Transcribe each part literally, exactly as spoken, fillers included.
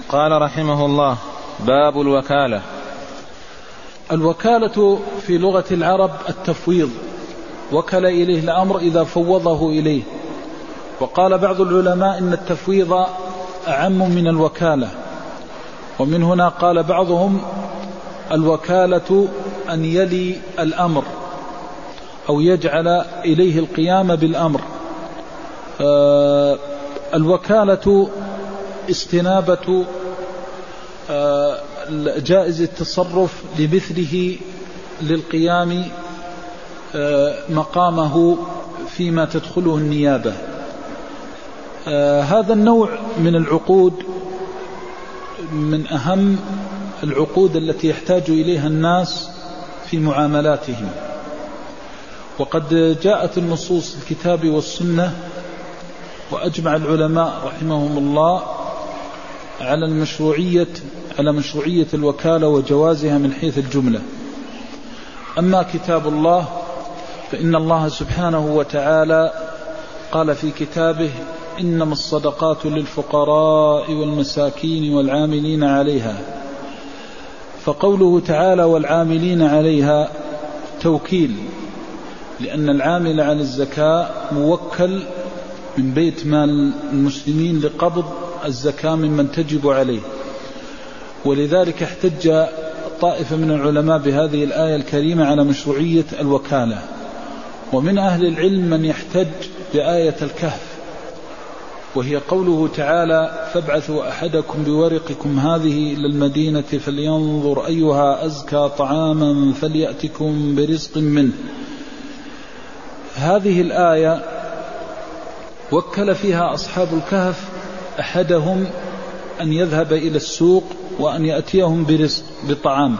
قال رحمه الله: باب الوكالة. الوكالة في لغة العرب التفويض، وكل إليه الأمر إذا فوضه إليه. وقال بعض العلماء إن التفويض أعم من الوكالة، ومن هنا قال بعضهم: الوكالة أن يلي الأمر أو يجعل إليه القيام بالأمر. آه الوكالة استنابة آه جائز التصرف لمثله للقيام آه مقامه فيما تدخله النيابة. آه هذا النوع من العقود من أهم العقود التي يحتاج إليها الناس في معاملاتهم، وقد جاءت النصوص الكتاب والسنة، وأجمع العلماء رحمهم الله على المشروعية على مشروعية الوكالة وجوازها من حيث الجملة. أما كتاب الله فإن الله سبحانه وتعالى قال في كتابه: إنما الصدقات للفقراء والمساكين والعاملين عليها. فقوله تعالى والعاملين عليها توكيل، لأن العامل على الزكاة موكل من بيت مال المسلمين لقبض الزكاة ممن تجب عليه. ولذلك احتج طائفة من العلماء بهذه الآية الكريمة على مشروعية الوكالة. ومن أهل العلم من يحتج بآية الكهف، وهي قوله تعالى: فابعثوا أحدكم بورقكم هذه إلى المدينة فلينظر أيها أزكى طعاما فليأتكم برزق منه. هذه الآية وكل فيها أصحاب الكهف أحدهم أن يذهب إلى السوق وأن يأتيهم برزق بطعام،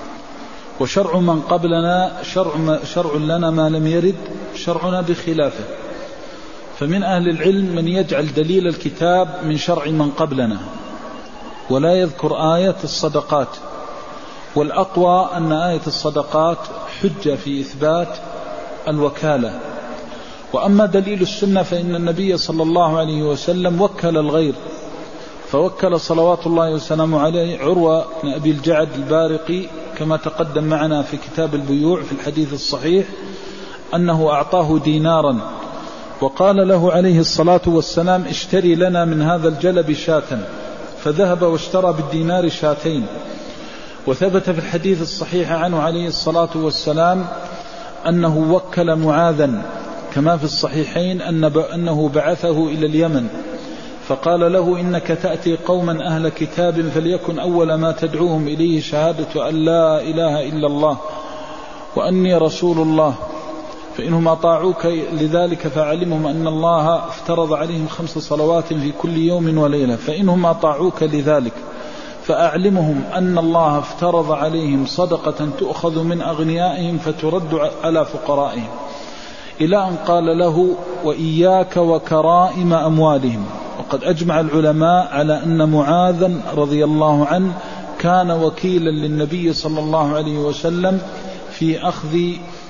وشرع من قبلنا شرع, شرع لنا ما لم يرد شرعنا بخلافه. فمن أهل العلم من يجعل دليل الكتاب من شرع من قبلنا ولا يذكر آية الصدقات، والأقوى أن آية الصدقات حجة في إثبات الوكالة. وأما دليل السنة فإن النبي صلى الله عليه وسلم وكل الغير، فوكل صلوات الله وسلامه عليه عروة بن أبي الجعد البارقي كما تقدم معنا في كتاب البيوع في الحديث الصحيح أنه أعطاه دينارا وقال له عليه الصلاة والسلام: اشتري لنا من هذا الجلب شاة، فذهب واشترى بالدينار شاتين. وثبت في الحديث الصحيح عنه عليه الصلاة والسلام أنه وكل معاذا كما في الصحيحين أنه بعثه إلى اليمن فقال له: إنك تأتي قوما أهل كتاب فليكن أول ما تدعوهم إليه شهادة أن لا إله إلا الله وأني رسول الله، فإنهم أطاعوك لذلك فعلمهم أن الله افترض عليهم خمس صلوات في كل يوم وليلة، فإنهم أطاعوك لذلك فأعلمهم أن الله افترض عليهم صدقة تؤخذ من أغنيائهم فترد على فقرائهم، إلى أن قال له: وإياك وكرائم أموالهم. وقد أجمع العلماء على أن معاذا رضي الله عنه كان وكيلا للنبي صلى الله عليه وسلم في أخذ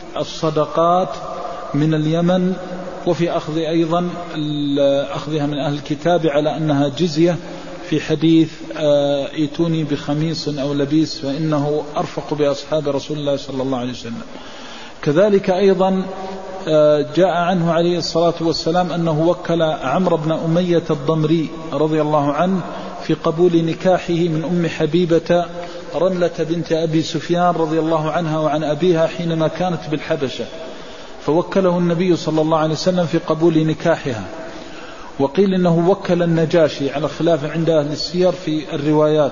الصدقات من اليمن، وفي أخذ أيضا أخذها من أهل الكتاب على أنها جزية، في حديث ائتوني بخميص أو لبيس فإنه أرفق بأصحاب رسول الله صلى الله عليه وسلم. كذلك أيضا جاء عنه عليه الصلاة والسلام أنه وكل عمرو بن أمية الضمري رضي الله عنه في قبول نكاحه من أم حبيبة رملة بنت أبي سفيان رضي الله عنها وعن أبيها حينما كانت بالحبشة، فوكله النبي صلى الله عليه وسلم في قبول نكاحها. وقيل إنه وكل النجاشي على خلاف عند أهل السير في الروايات.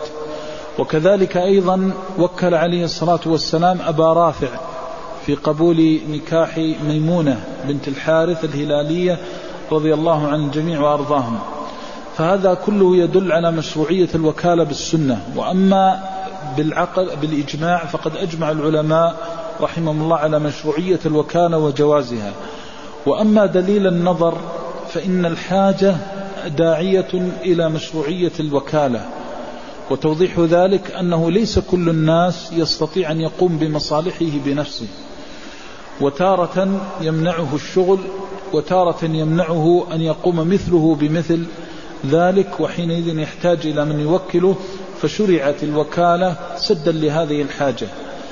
وكذلك أيضا وكل عليه الصلاة والسلام أبا رافع في قبول نكاح ميمونة بنت الحارث الهلالية رضي الله عن الجميع وأرضاهم. فهذا كله يدل على مشروعية الوكالة بالسنة. وأما بالعقل بالإجماع فقد أجمع العلماء رحمهم الله على مشروعية الوكالة وجوازها. وأما دليل النظر فإن الحاجة داعية إلى مشروعية الوكالة، وتوضيح ذلك أنه ليس كل الناس يستطيع أن يقوم بمصالحه بنفسه، وتارة يمنعه الشغل وتارة يمنعه أن يقوم مثله بمثل ذلك، وحينئذ يحتاج إلى من يوكله، فشرعت الوكالة سدا لهذه الحاجة.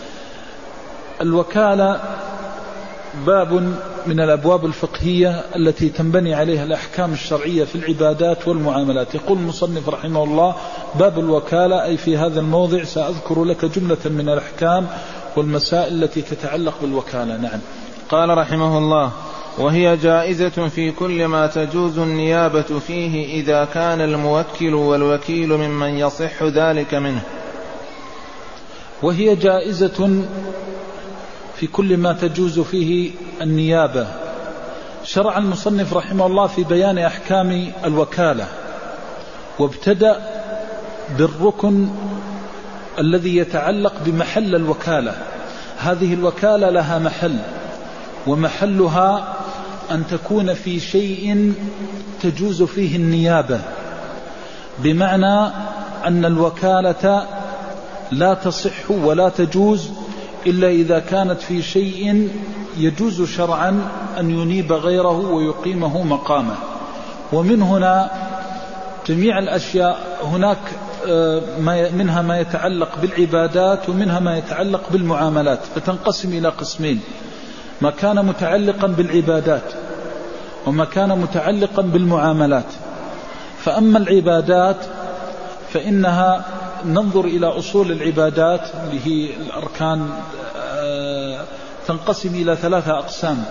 الوكالة باب من الأبواب الفقهية التي تنبني عليها الأحكام الشرعية في العبادات والمعاملات. يقول المصنف رحمه الله: باب الوكالة، أي في هذا الموضع سأذكر لك جملة من الأحكام والمسائل التي تتعلق بالوكالة. نعم. قال رحمه الله: وهي جائزة في كل ما تجوز النيابة فيه إذا كان الموكل والوكيل ممن يصح ذلك منه. وهي جائزة في كل ما تجوز فيه النيابة. شرع المصنف رحمه الله في بيان أحكام الوكالة، وابتدأ بالركن الذي يتعلق بمحل الوكالة. هذه الوكالة لها محل، ومحلها أن تكون في شيء تجوز فيه النيابة، بمعنى أن الوكالة لا تصح ولا تجوز إلا إذا كانت في شيء يجوز شرعا أن ينيب غيره ويقيمه مقامه. ومن هنا جميع الأشياء، هناك منها ما يتعلق بالعبادات ومنها ما يتعلق بالمعاملات، فتنقسم إلى قسمين: ما كان متعلقا بالعبادات وما كان متعلقا بالمعاملات. فأما العبادات فإنها ننظر إلى أصول العبادات اللي هي الأركان، تنقسم إلى ثلاثة أقسام.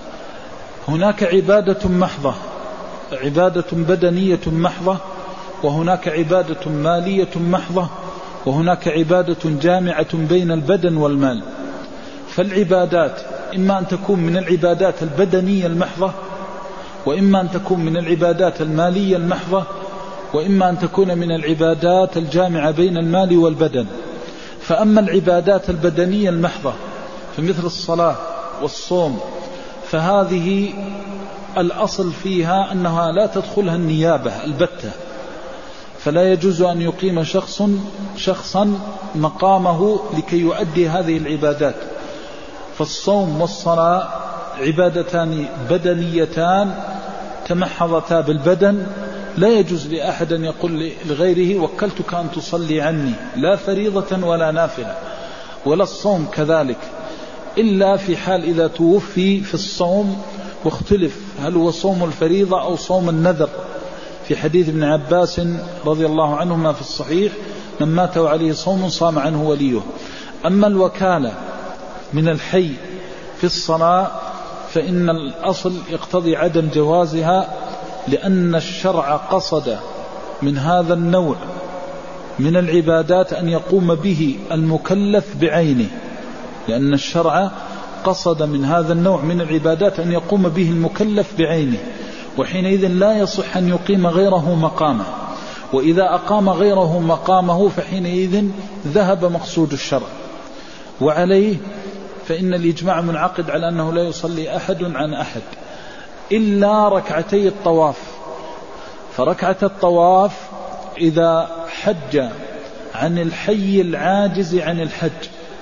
هناك عبادة محضة، عبادة بدنية محضة، وهناك عبادة مالية محضة، وهناك عبادة جامعة بين البدن والمال. فالعبادات إما أن تكون من العبادات البدنية المحضة، وإما أن تكون من العبادات المالية المحضة، وإما أن تكون من العبادات الجامعة بين المال والبدن. فأما العبادات البدنية المحضة فمثل الصلاة والصوم، فهذه الأصل فيها أنها لا تدخلها النيابة البتة، فلا يجوز أن يقيم شخص شخصا مقامه لكي يؤدي هذه العبادات. فالصوم والصلاة عبادتان بدنيتان تمحضتا بالبدن، لا يجوز لأحد أن يقول لغيره: وكلتك أن تصلي عني، لا فريضة ولا نافلة. ولا الصوم كذلك، إلا في حال إذا توفي في الصوم، واختلف هل هو صوم الفريضة أو صوم النذر، في حديث ابن عباس رضي الله عنهما في الصحيح: من مات وعليه صوم صام عنه وليه. أما الوكالة من الحي في الصلاة فإن الأصل يقتضي عدم جوازها، لأن الشرع قصد من هذا النوع من العبادات أن يقوم به المكلف بعينه، لأن الشرع قصد من هذا النوع من العبادات أن يقوم به المكلف بعينه، وحينئذ لا يصح أن يقيم غيره مقامه. وإذا أقام غيره مقامه فحينئذ ذهب مقصود الشرع. وعليه فإن الإجماع منعقد على أنه لا يصلي أحد عن أحد إلا ركعتي الطواف. فركعة الطواف إذا حج عن الحي العاجز عن الحج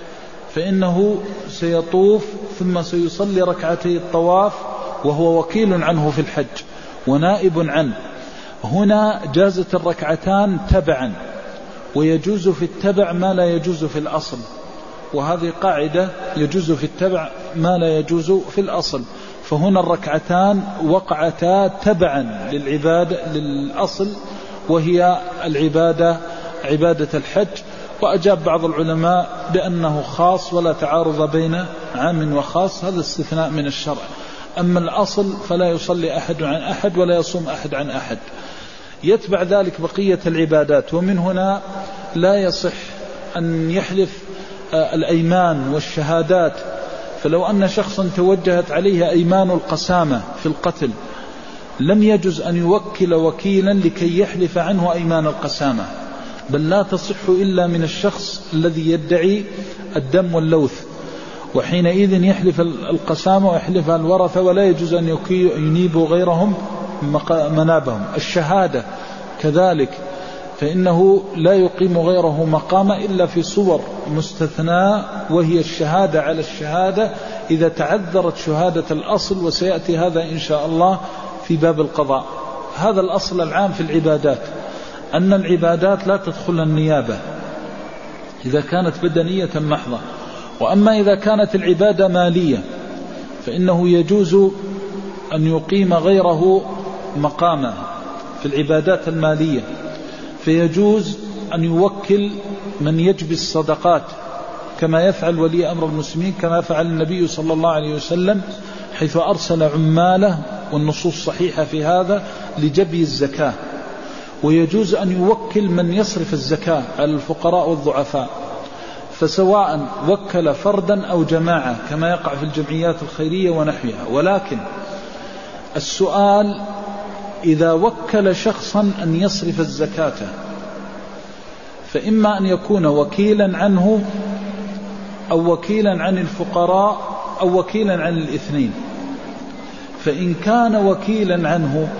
فإنه سيطوف ثم سيصلي ركعتي الطواف وهو وكيل عنه في الحج ونائب عنه. هنا جازت الركعتان تبعا، ويجوز في التبع ما لا يجوز في الأصل، وهذه قاعدة: يجوز في التبع ما لا يجوز في الأصل. فهنا الركعتان وقعتا تبعا للعبادة للأصل، وهي العبادة عبادة الحج. وأجاب بعض العلماء بأنه خاص ولا تعارض بين عام وخاص، هذا استثناء من الشرع. أما الأصل فلا يصلي أحد عن أحد ولا يصوم أحد عن أحد. يتبع ذلك بقية العبادات. ومن هنا لا يصح أن يحلف الأيمان والشهادات. فلو أن شخصا توجهت عليه أيمان القسامة في القتل لم يجوز أن يوكل وكيلا لكي يحلف عنه أيمان القسامة، بل لا تصح إلا من الشخص الذي يدعي الدم واللوث، وحينئذ يحلف القسامة ويحلف الورثة، ولا يجوز أن ينيبوا غيرهم منابهم. الشهادة كذلك، فإنه لا يقيم غيره مقام إلا في صور مستثناء، وهي الشهادة على الشهادة إذا تعذرت شهادة الأصل، وسيأتي هذا إن شاء الله في باب القضاء. هذا الأصل العام في العبادات، أن العبادات لا تدخل النيابة إذا كانت بدنية محضة. وأما إذا كانت العبادة مالية فإنه يجوز أن يقيم غيره مقامه في العبادات المالية، فيجوز أن يوكل من يجبي الصدقات كما يفعل ولي أمر المسلمين، كما فعل النبي صلى الله عليه وسلم حيث أرسل عماله، والنصوص صحيحة في هذا، لجبي الزكاة. ويجوز أن يوكل من يصرف الزكاة على الفقراء والضعفاء، فسواء وكل فردا أو جماعة كما يقع في الجمعيات الخيرية ونحوها. ولكن السؤال إذا وكل شخصا أن يصرف الزكاة فإما أن يكون وكيلا عنه أو وكيلا عن الفقراء أو وكيلا عن الاثنين. فإن كان وكيلا عنه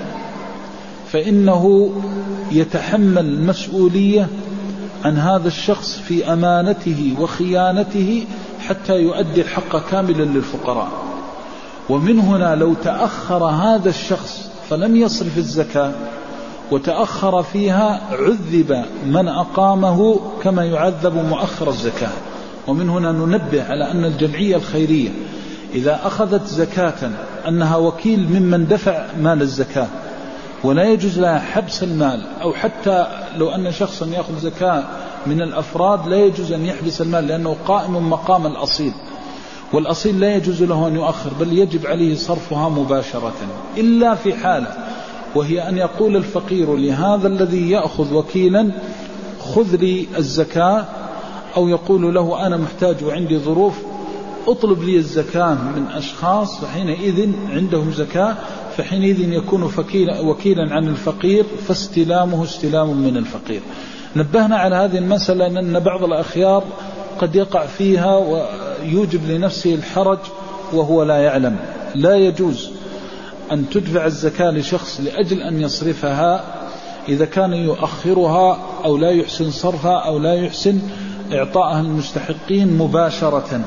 فإنه يتحمل المسؤولية عن هذا الشخص في أمانته وخيانته حتى يؤدي الحق كاملا للفقراء. ومن هنا لو تأخر هذا الشخص فلم يصرف الزكاة وتأخر فيها عذب من أقامه كما يعذب مؤخر الزكاة. ومن هنا ننبه على أن الجمعية الخيرية إذا أخذت زكاة أنها وكيل ممن دفع مال الزكاة، ولا يجوز لها حبس المال، أو حتى لو أن شخصا يأخذ زكاة من الأفراد لا يجوز أن يحبس المال لأنه قائم مقام الأصيل، والأصيل لا يجوز له أن يؤخر بل يجب عليه صرفها مباشرة، إلا في حالة وهي أن يقول الفقير لهذا الذي يأخذ وكيلا خذ لي الزكاة، أو يقول له أنا محتاج وعندي ظروف اطلب لي الزكاة من أشخاص فحينئذ عندهم زكاة، فحينئذ يكون وكيلا عن الفقير فاستلامه استلام من الفقير. نبهنا على هذه المسألة أن بعض الأخيار قد يقع فيها ويوجب لنفسه الحرج وهو لا يعلم. لا يجوز أن تدفع الزكاة لشخص لأجل أن يصرفها إذا كان يؤخرها أو لا يحسن صرفها أو لا يحسن إعطائها المستحقين مباشرة.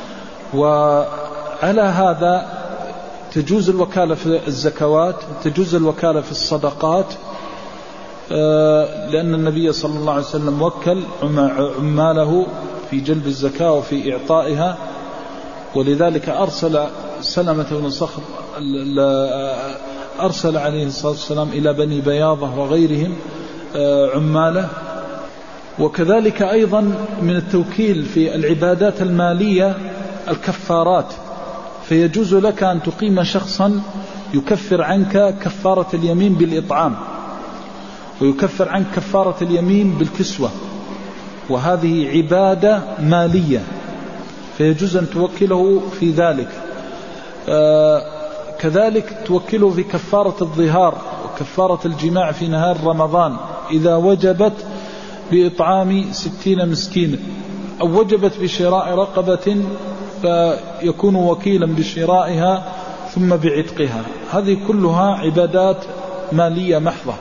وعلى هذا تجوز الوكالة في الزكوات، تجوز الوكالة في الصدقات، لأن النبي صلى الله عليه وسلم وكل عماله في جلب الزكاة وفي إعطائها، ولذلك أرسل سلمة بن صخر أرسل عليه الصلاة والسلام إلى بني بياضة وغيرهم عماله. وكذلك أيضا من التوكيل في العبادات المالية الكفارات، فيجوز لك أن تقيم شخصا يكفر عنك كفارة اليمين بالإطعام، ويكفر عنك كفارة اليمين بالكسوة، وهذه عبادة مالية فيجوز أن توكله في ذلك. آه كذلك توكله في كفارة الظهار وكفارة الجماع في نهار رمضان إذا وجبت بإطعام ستين مسكين، أو وجبت بشراء رقبة فيكون وكيلا بشرائها ثم بعتقها. هذه كلها عبادات مالية محضة.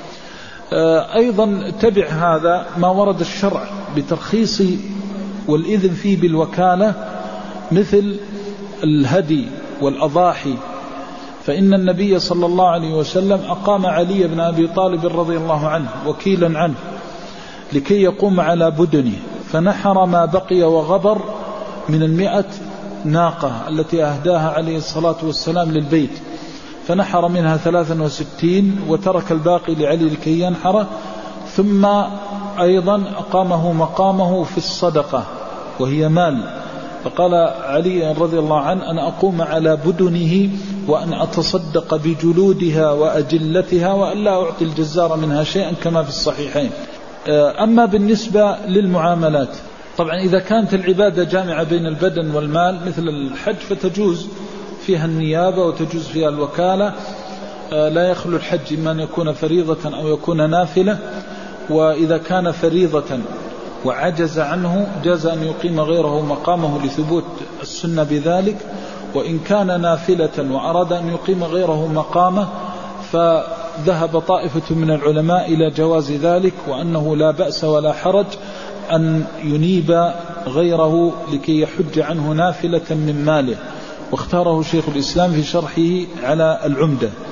أيضا تبع هذا ما ورد الشرع بترخيص والإذن فيه بالوكالة مثل الهدي والأضاحي، فإن النبي صلى الله عليه وسلم أقام علي بن أبي طالب رضي الله عنه وكيلا عنه لكي يقوم على بدنه، فنحر ما بقي وغبر من المئة ناقة التي أهداها عليه الصلاة والسلام للبيت، فنحر منها ثلاثا وستين وترك الباقي لعلي لكي ينحره. ثم أيضا أقامه مقامه في الصدقة وهي مال، فقال علي رضي الله عنه أن أقوم على بدنه وأن أتصدق بجلودها وأجلتها وأن لا أعطي الجزار منها شيئا كما في الصحيحين. أما بالنسبة للمعاملات، طبعا إذا كانت العبادة جامعة بين البدن والمال مثل الحج فتجوز فيها النيابة وتجوز فيها الوكالة، لا يخلو الحج إما أن يكون فريضة أو يكون نافلة، وإذا كان فريضة وعجز عنه جاز أن يقيم غيره مقامه لثبوت السنة بذلك، وإن كان نافلة وأراد أن يقيم غيره مقامه فذهب طائفة من العلماء إلى جواز ذلك، وأنه لا بأس ولا حرج أن ينيب غيره لكي يحج عنه نافلة من ماله، واختاره شيخ الإسلام في شرحه على العمدة.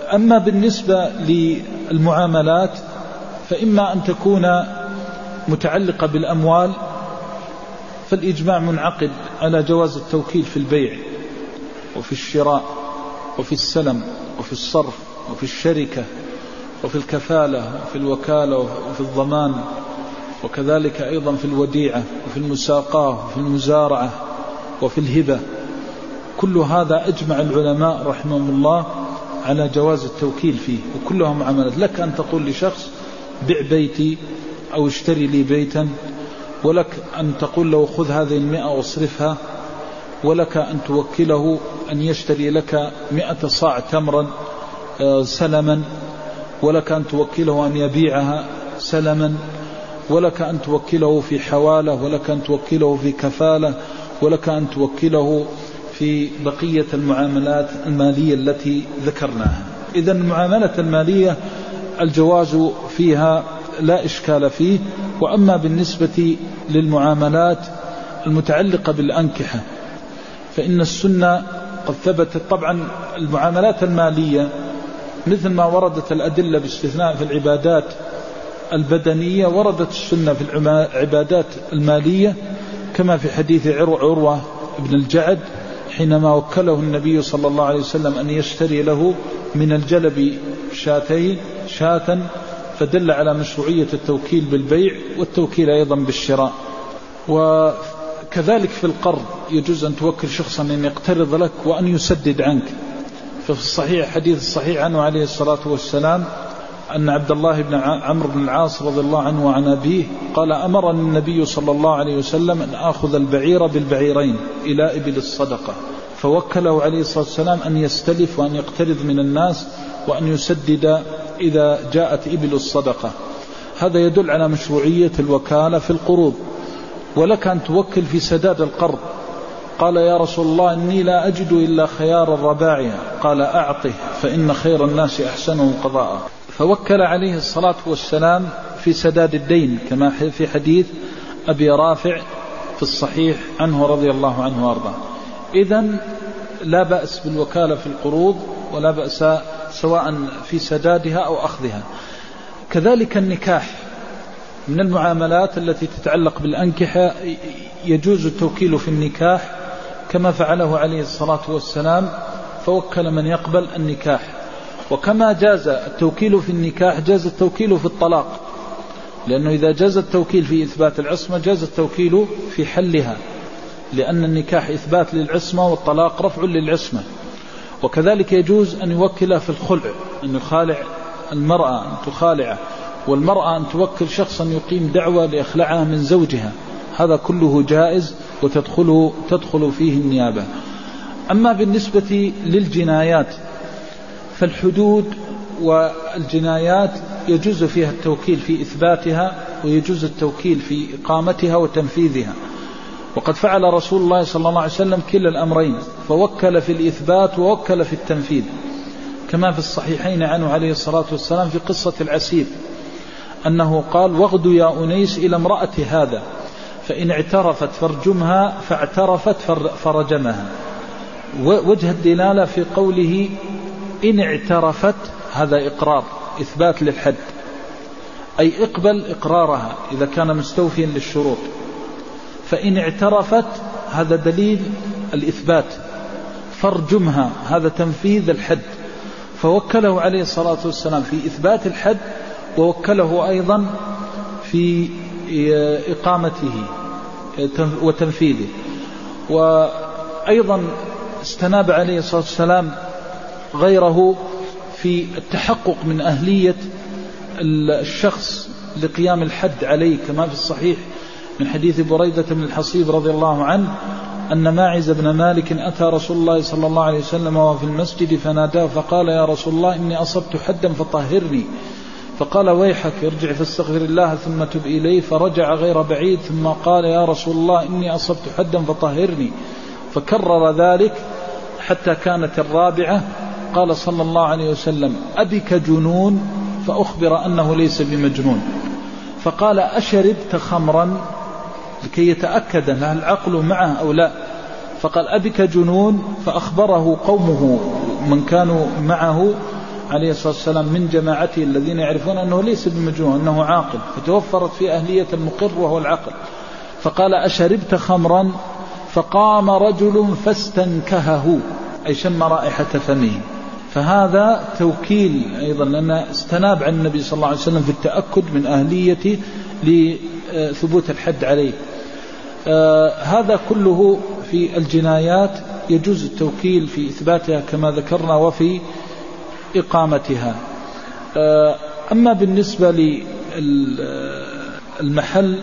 أما بالنسبة للمعاملات فإما أن تكون متعلقة بالأموال، فالإجماع منعقد على جواز التوكيل في البيع وفي الشراء وفي السلم وفي الصرف وفي الشركة وفي الكفالة وفي الوكالة وفي الضمان، وكذلك أيضا في الوديعة وفي المساقاة وفي المزارعة وفي الهبة. كل هذا أجمع العلماء رحمهم الله على جواز التوكيل فيه، وكلها معاملات. لك أن تقول لشخص بع بيتي أو اشتري لي بيتا، ولك أن تقول له خذ هذه المئة واصرفها، ولك أن توكله أن يشتري لك مئة صاع تمرا سلما، ولك أن توكله أن يبيعها سلما، ولك أن توكله في حوالة، ولك أن توكله في كفالة، ولك أن توكله في بقية المعاملات المالية التي ذكرناها. إذن المعاملة المالية الجواز فيها لا إشكال فيه. وأما بالنسبة للمعاملات المتعلقة بالأنكحة فإن السنة قد ثبتت. طبعا المعاملات المالية مثل ما وردت الأدلة باستثناء في العبادات البدنية، وردت السنة في العبادات المالية، كما في حديث عروة بن الجعد حينما وكله النبي صلى الله عليه وسلم أن يشتري له من الجلب شاتين شاة، فدل على مشروعية التوكيل بالبيع والتوكيل أيضا بالشراء. وكذلك في القرض يجوز أن توكل شخصا أن يقترض لك وأن يسدد عنك. ففي الصحيح حديث الصحيح عنه عليه الصلاة والسلام أن عبد الله بن عمرو بن العاص رضي الله عنه وعن أبيه قال أمرني النبي صلى الله عليه وسلم أن أخذ البعير بالبعيرين إلى إبل الصدقة، فوكله عليه الصلاة والسلام أن يستلف وأن يقترض من الناس وأن يسدد إذا جاءت إبل الصدقة. هذا يدل على مشروعية الوكالة في القروض. ولك أن توكل في سداد القرض. قال يا رسول الله إني لا أجد إلا خيار الرباعية، قال أعطه فإن خير الناس أحسنهم قضاء. فوكل عليه الصلاة والسلام في سداد الدين كما في حديث أبي رافع في الصحيح عنه رضي الله عنه وارضاه. إذن لا بأس بالوكالة في القروض ولا بأس سواء في سدادها أو أخذها. كذلك النكاح من المعاملات التي تتعلق بالأنكحة، يجوز التوكيل في النكاح كما فعله عليه الصلاة والسلام، فوكل من يقبل النكاح. وكما جاز التوكيل في النكاح جاز التوكيل في الطلاق، لأنه إذا جاز التوكيل في إثبات العصمة جاز التوكيل في حلها، لأن النكاح إثبات للعصمة والطلاق رفع للعصمة. وكذلك يجوز أن يوكل في الخلع، أن يخالع المرأة أن تخالعه، والمرأة أن توكل شخصا يقيم دعوة لإخلاعها من زوجها. هذا كله جائز وتدخل تدخل فيه النيابة. أما بالنسبة للجنايات فالحدود والجنايات يجوز فيها التوكيل في إثباتها ويجوز التوكيل في إقامتها وتنفيذها. وقد فعل رسول الله صلى الله عليه وسلم كلا الأمرين، فوكل في الإثبات ووكل في التنفيذ، كما في الصحيحين عنه عليه الصلاة والسلام في قصة العسير أنه قال واغد يا أنيس إلى امرأة هذا فإن اعترفت فارجمها، فاعترفت فرجمها. وجه الدلالة في قوله إن اعترفت، هذا إقرار إثبات للحد، أي اقبل إقرارها إذا كان مستوفيا للشروط. فإن اعترفت هذا دليل الإثبات، فارجمها هذا تنفيذ الحد. فوكله عليه الصلاة والسلام في إثبات الحد، ووكله أيضا في إقامته وتنفيذه. وأيضا استناب عليه الصلاة والسلام غيره في التحقق من أهلية الشخص لقيام الحد عليه، كما في الصحيح من حديث بريدة بن الحصيب رضي الله عنه أن ماعز بن مالك أتى رسول الله صلى الله عليه وسلم وهو في المسجد فناداه فقال يا رسول الله إني أصبت حدا فطهرني. فقال ويحك ارجع فاستغفر الله ثم تب إليه. فرجع غير بعيد ثم قال يا رسول الله إني أصبت حدا فطهرني. فكرر ذلك حتى كانت الرابعة. قال صلى الله عليه وسلم أبك جنون؟ فأخبر أنه ليس بمجنون. فقال أشربت خمرا؟ لكي يتأكد هل العقل معه أو لا. فقال أبك جنون؟ فأخبره قومه من كانوا معه عليه الصلاة والسلام من جماعته الذين يعرفون أنه ليس بمجنون، أنه عاقل، فتوفرت في أهلية المقر وهو العقل، فقال أشربت خمرا؟ فقام رجل فاستنكهه، أي شم رائحة فمه. فهذا توكيل أيضا، لأن استناب عن النبي صلى الله عليه وسلم في التأكد من أهليته لثبوت الحد عليه. آه هذا كله في الجنايات يجوز التوكيل في إثباتها كما ذكرنا وفي إقامتها. آه أما بالنسبة للمحل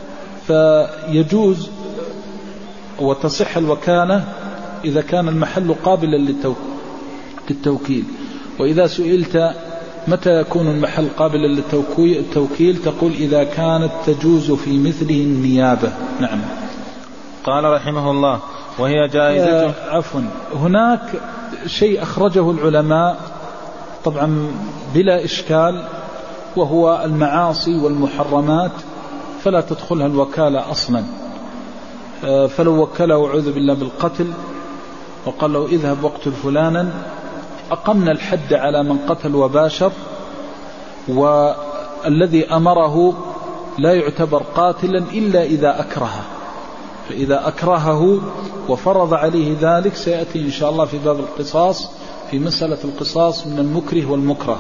فيجوز وتصح الوكالة إذا كان المحل قابلا للتوكيل. وإذا سئلت متى يكون المحل قابلا للتوكيل تقول إذا كانت تجوز في مثله النيابة. نعم. قال رحمه الله وهي جائزة. عفوا، هناك شيء أخرجه العلماء طبعا بلا إشكال، وهو المعاصي والمحرمات فلا تدخلها الوكالة أصلا. فلو وكله أعوذ بالله بالقتل وقال له اذهب واقتل فلانا، أقمنا الحد على من قتل وباشر، والذي أمره لا يعتبر قاتلا إلا إذا أكرهه، فإذا أكرهه وفرض عليه ذلك سيأتي إن شاء الله في باب القصاص في مسألة القصاص من المكره والمكره.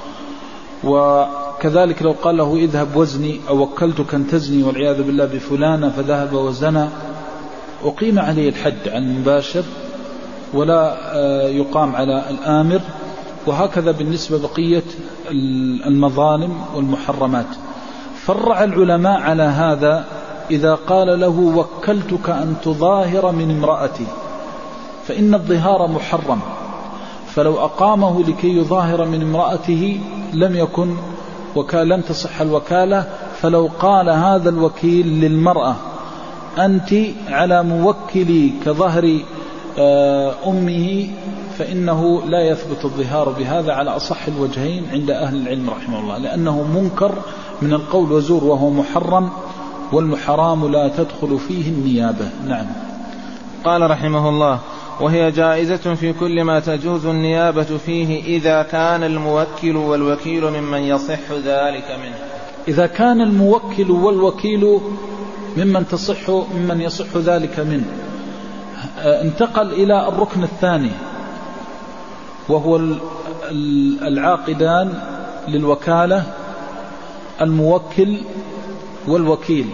وكذلك لو قال له اذهب وزني أو وكلتك أن تزني والعياذ بالله بفلانة فذهب وزنى، أقيم عليه الحد عن المباشر ولا يقام على الآمر. وهكذا بالنسبة بقية المظالم والمحرمات. فرع العلماء على هذا إذا قال له وكلتك أن تظاهر من امرأتي، فإن الظهار محرم، فلو أقامه لكي يظاهر من امرأته لم يكن وكالة، لم تصح الوكالة. فلو قال هذا الوكيل للمرأة أنت على موكلي كظهر أمه فإنه لا يثبت الظهار بهذا على أصح الوجهين عند أهل العلم رحمه الله، لأنه منكر من القول وزور وهو محرم، والمحرام لا تدخل فيه النيابة. نعم. قال رحمه الله وهي جائزة في كل ما تجوز النيابة فيه إذا كان الموكل والوكيل ممن يصح ذلك منه. إذا كان الموكل والوكيل ممن تصح ممن يصح ذلك منه. انتقل إلى الركن الثاني وهو العاقدان للوكالة، الموكل والوكيل.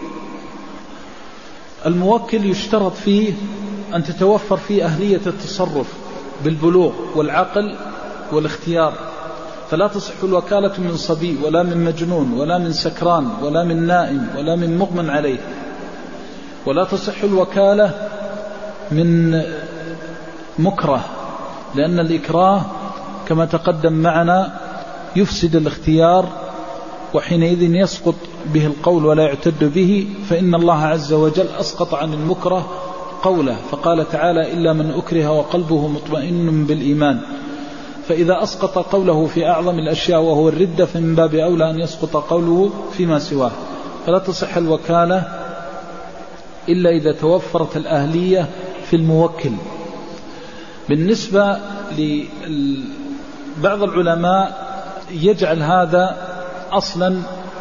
الموكل يشترط فيه أن تتوفر فيه أهلية التصرف بالبلوغ والعقل والاختيار، فلا تصح الوكالة من صبي ولا من مجنون ولا من سكران ولا من نائم ولا من مغمى عليه، ولا تصح الوكالة من مكره، لأن الإكراه كما تقدم معنا يفسد الاختيار، وحينئذ يسقط به القول ولا يعتد به، فإن الله عز وجل أسقط عن المكره قوله، فقال تعالى إلا من أكره وقلبه مطمئن بالإيمان. فإذا أسقط قوله في أعظم الأشياء وهو الردة فمن باب أولى أن يسقط قوله فيما سواه. فلا تصح الوكالة إلا إذا توفرت الأهلية في الموكل. بالنسبة لبعض العلماء يجعل هذا أصلا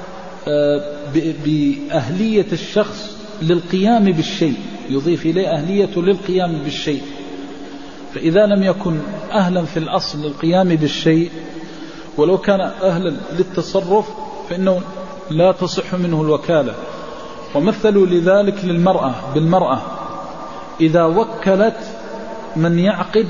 بأهلية الشخص للقيام بالشيء، يضيف إليه أهلية للقيام بالشيء، فإذا لم يكن أهلا في الأصل للقيام بالشيء ولو كان أهلا للتصرف فإنه لا تصح منه الوكالة. ومثلوا لذلك للمرأة بالمرأة إذا وكلت من يعقد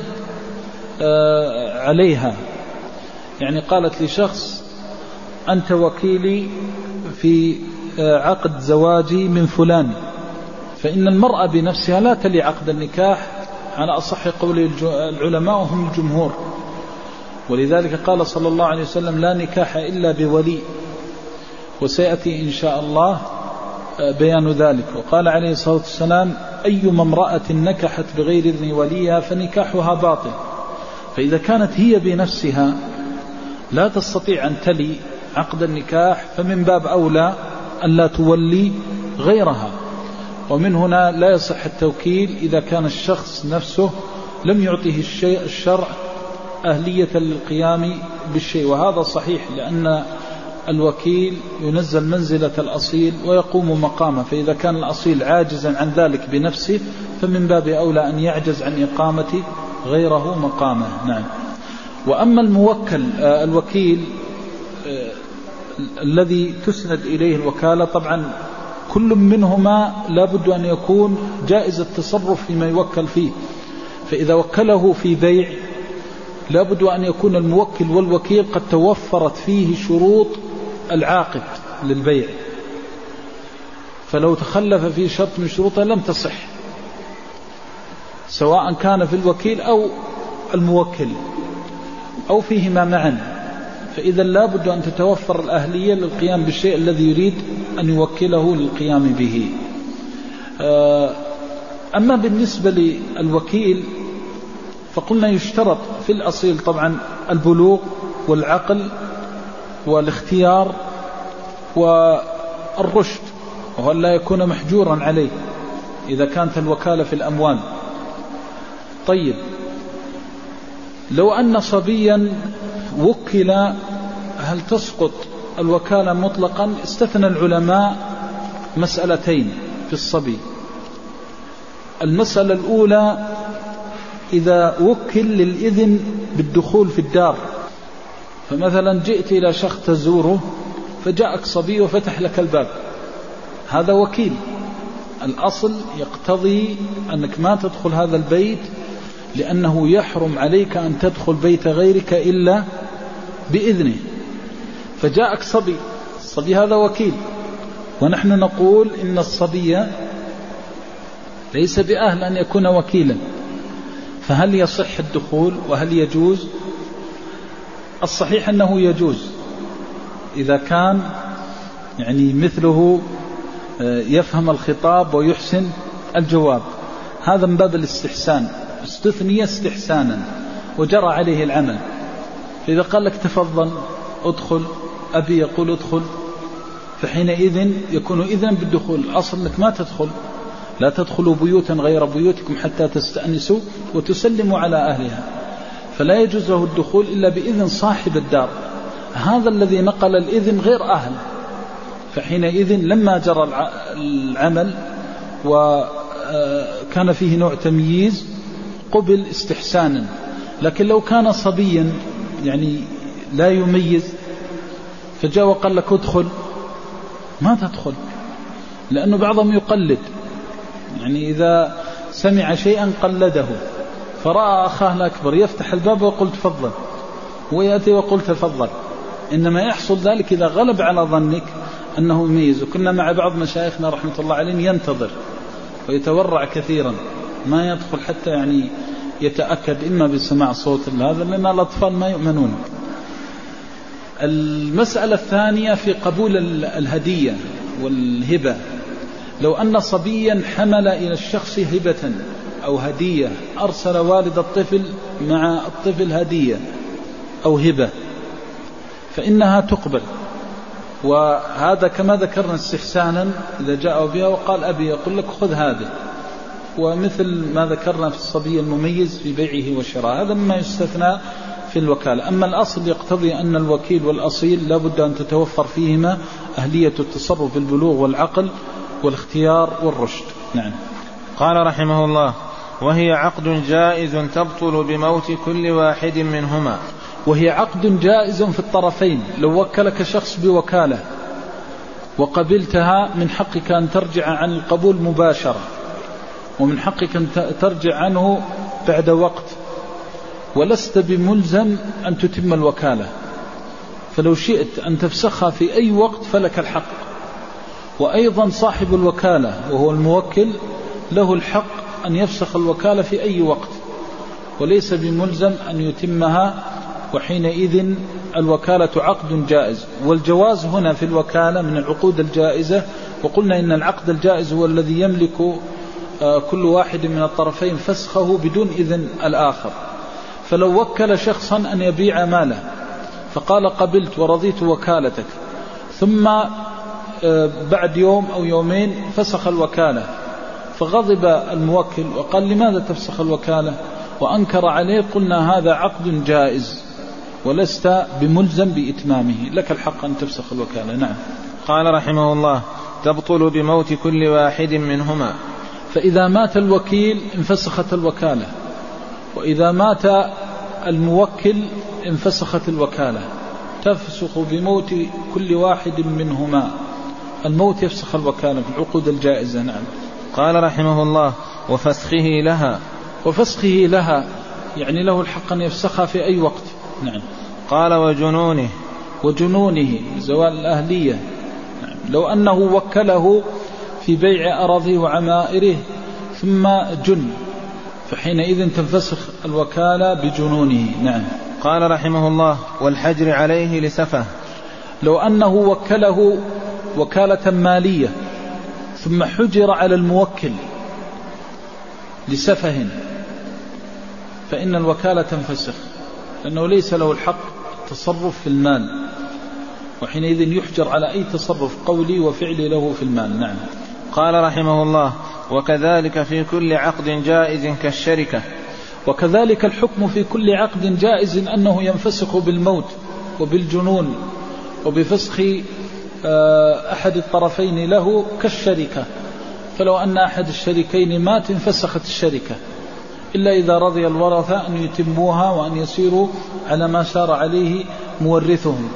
عليها، يعني قالت لشخص أنت وكيلي في عقد زواجي من فلان، فإن المرأة بنفسها لا تلي عقد النكاح على أصح قول العلماء وهم الجمهور. ولذلك قال صلى الله عليه وسلم لا نكاح إلا بولي، وسيأتي إن شاء الله بيان ذلك. وقال عليه الصلاة والسلام أيما امرأة نكحت بغير إذن وليها فنكاحها باطل. فإذا كانت هي بنفسها لا تستطيع أن تلي عقد النكاح فمن باب أولى أن لا تولي غيرها. ومن هنا لا يصح التوكيل إذا كان الشخص نفسه لم يعطيه الشيء الشرع أهلية للقيام بالشيء، وهذا صحيح، لأن الوكيل ينزل منزلة الأصيل ويقوم مقامه، فإذا كان الأصيل عاجزا عن ذلك بنفسه فمن باب أولى أن يعجز عن إقامة غيره مقامه. نعم. وأما الموكل الوكيل الذي تسند إليه الوكالة، طبعا كل منهما لا بد أن يكون جائز التصرف فيما يوكل فيه، فإذا وكله في بيع لا بد أن يكون الموكل والوكيل قد توفرت فيه شروط العاقد للبيع، فلو تخلف فيه شرط من شروطه لم تصح، سواء كان في الوكيل أو الموكل أو فيهما معا، فإذا لا بد أن تتوفر الأهلية للقيام بالشيء الذي يريد أن يوكله للقيام به. أما بالنسبة للوكيل فقلنا يشترط في الأصيل طبعا البلوغ والعقل والاختيار والرشد، وهو لا يكون محجورا عليه إذا كانت الوكالة في الأموال. طيب، لو أن صبيا وكل هل تسقط الوكالة مطلقا؟ استثنى العلماء مسألتين في الصبي. المسألة الأولى إذا وكل للإذن بالدخول في الدار، فمثلا جئت إلى شخص تزوره فجاءك صبي وفتح لك الباب، هذا وكيل. الأصل يقتضي أنك ما تدخل هذا البيت، لأنه يحرم عليك أن تدخل بيت غيرك إلا بإذنه، فجاءك صبي، الصبي هذا وكيل، ونحن نقول إن الصبي ليس بأهل أن يكون وكيلا، فهل يصح الدخول وهل يجوز؟ الصحيح أنه يجوز إذا كان يعني مثله يفهم الخطاب ويحسن الجواب، هذا من باب الاستحسان، استثني استحسانا وجرى عليه العمل. فإذا قال لك تفضل ادخل، أبي يقول ادخل، فحينئذ يكون إذن بالدخول. الأصل أنك ما تدخل، لا تدخلوا بيوتا غير بيوتكم حتى تستأنسوا وتسلموا على أهلها، فلا يجوز له الدخول إلا بإذن صاحب الدار، هذا الذي نقل الإذن غير أهل، فحينئذ لما جرى العمل وكان فيه نوع تمييز قبل استحسانا. لكن لو كان صبيا يعني لا يميز فجاء وقال لك ادخل، ما تدخل، لأنه بعضهم يقلد، يعني إذا سمع شيئا قلده، فرأى أخاه الأكبر يفتح الباب ويقول تفضل، ويأتي ويقول تفضل، إنما يحصل ذلك إذا غلب على ظنك أنه يميز. وكنا مع بعض مشايخنا رحمة الله عليهم ينتظر ويتورع كثيرا، ما يدخل حتى يعني يتأكد إما بسماع صوت هذا، لأن الأطفال ما يؤمنون. المسألة الثانية في قبول الهدية والهبة، لو أن صبيا حمل إلى الشخص هبة أو هدية، أرسل والد الطفل مع الطفل هدية أو هبة، فإنها تقبل، وهذا كما ذكرنا استحسانا إذا جاءوا بها وقال أبي يقول لك خذ هذه، ومثل ما ذكرنا في الصبي المميز في بيعه وشراء، هذا مما يستثنى في الوكالة. أما الأصل يقتضي أن الوكيل والأصيل لا بد أن تتوفر فيهما أهلية التصرف بالبلوغ والعقل والاختيار والرشد. نعم. قال رحمه الله: وهي عقد جائز تبطل بموت كل واحد منهما. وهي عقد جائز في الطرفين، لو وكلك شخص بوكالة وقبلتها من حقك أن ترجع عن القبول مباشرة، ومن حقك أن ترجع عنه بعد وقت، ولست بملزم أن تتم الوكالة، فلو شئت أن تفسخها في أي وقت فلك الحق. وأيضا صاحب الوكالة وهو الموكل له الحق أن يفسخ الوكالة في أي وقت، وليس بملزم أن يتمها، وحينئذ الوكالة عقد جائز. والجواز هنا في الوكالة من العقود الجائزة، وقلنا إن العقد الجائز هو الذي يملك كل واحد من الطرفين فسخه بدون إذن الآخر. فلو وكل شخصا أن يبيع ماله فقال قبلت ورضيت وكالتك، ثم بعد يوم أو يومين فسخ الوكالة، فغضب الموكل وقال لماذا تفسخ الوكالة؟ وأنكر عليه قلنا هذا عقد جائز ولست بملزم بإتمامه، لك الحق أن تفسخ الوكالة. نعم. قال رحمه الله: تبطل بموت كل واحد منهما. فإذا مات الوكيل انفسخت الوكالة، وإذا مات الموكل انفسخت الوكالة. تفسخ بموت كل واحد منهما، الموت يفسخ الوكالة في العقود الجائزة. نعم. قال رحمه الله: وفسخه لها. وفسخه لها يعني له الحق أن يفسخها في أي وقت. نعم. قال: وجنونه. وجنونه زوال الأهلية. نعم. لو أنه وكله في بيع أراضيه وعمائره ثم جن، فحينئذ تنفسخ الوكالة بجنونه. نعم. قال رحمه الله: والحجر عليه لسفه. لو أنه وكله وكالة مالية ثم حجر على الموكل لسفه فإن الوكالة تنفسخ، لأنه ليس له الحق التصرف في المال، وحينئذ يحجر على أي تصرف قولي وفعلي له في المال. نعم. قال رحمه الله: وكذلك في كل عقد جائز كالشركة. وكذلك الحكم في كل عقد جائز أنه ينفسخ بالموت وبالجنون وبفسخ أحد الطرفين له كالشركة. فلو أن أحد الشريكين مات انفسخت الشركة، إلا إذا رضي الورثة أن يتموها وأن يسيروا على ما سار عليه مورثهم.